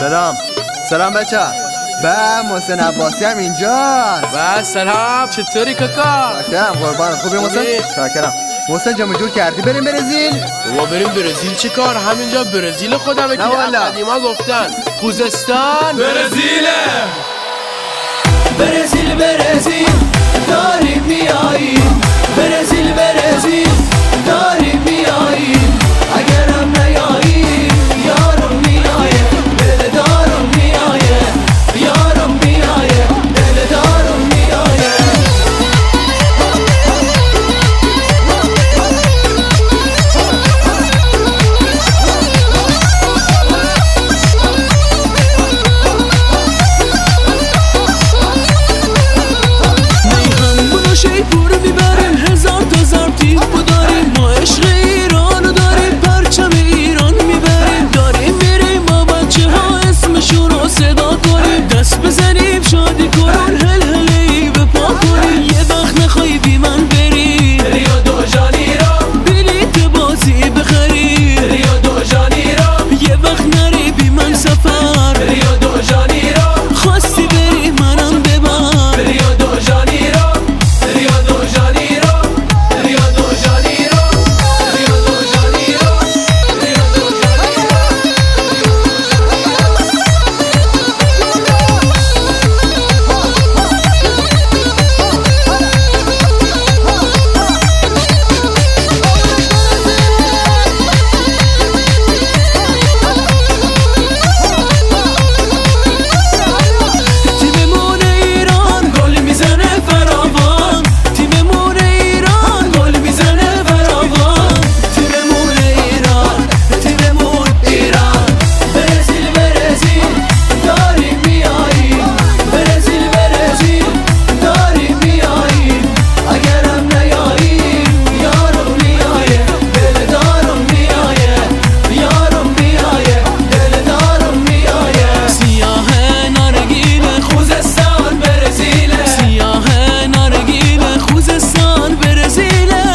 سلام بچه با محسن عباسی هم اینجاست. با سلام، چطوری کاکا؟ شاکرم قربان. خوبی محسن؟ شاکرم. محسن جمع جور کردی بریم برزیل؟ بابا بریم برزیل چه کار؟ همینجا برزیل خودمه که قدیما گفتن خوزستان برزیله. برزیل داریم میاییم، برزیل داریم میاییم، اگرم نیاییم یارم میایه، دلدارم میایه، یارم میایه، دلدارم میایه. میهم بلو شیپور میبریم، هزار تا زرتیب داریم، ما عشق ایرانو داریم، پرچم ایران میبریم، داریم میریم با بچه ها اسمشون رو صدا کنیم، دست بزنیم شادی کنون، هل هلی به پا کنیم. یه وقت نخوایی بی من بری ریا دو جانیرا، بلیت بازی بخری ریا دو جانیرا، یه وقت نری بی من سفر ریا دو جانیرا، خواستی بری منم ببر ریا دو جانیرا، ریا دو جانیرا، ریا دو جانیرا، ریا دو جانیرا، ریا دو تیممون ایران گل میزنه فراوان، تیممون ایران گل میزنه فراوان، تیممون ایران، تیممون ایران. برزیل داریم میاییم، برزیل داریم میاییم، اگرم نیاییم یارم میایه، دلدارم میایه، یارم میایه، دلدارم میایه. سیاه نارگیل خوزستان برزیله، سیاه نارگیل خوزستان برزیله.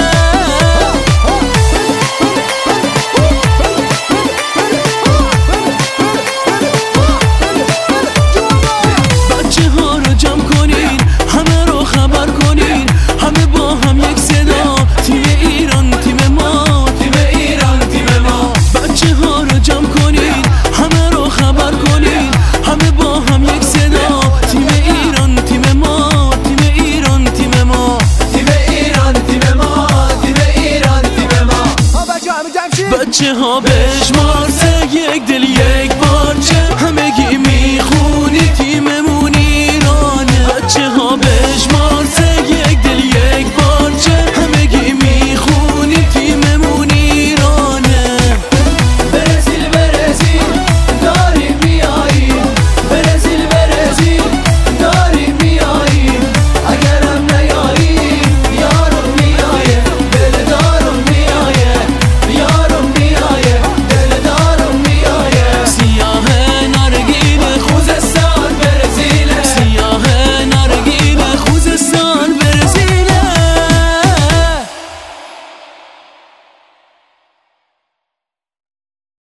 بچه ها رو جمع کنین، همه رو خبر کنین، همه با هم یک صدا، تیم ایران تیم ما، تیم ایران تیم ما. بچه ها رو جمع کنین، همه رو خبر کنین، همه با هم یک صدا، تیم ایران تیم ما، تیم ایران تیم ما، تیم ایران تیم ما، تیم ایران تیم ما. بچه همه جمع شید. بچه ها بشمار، یک دل یک پارچه،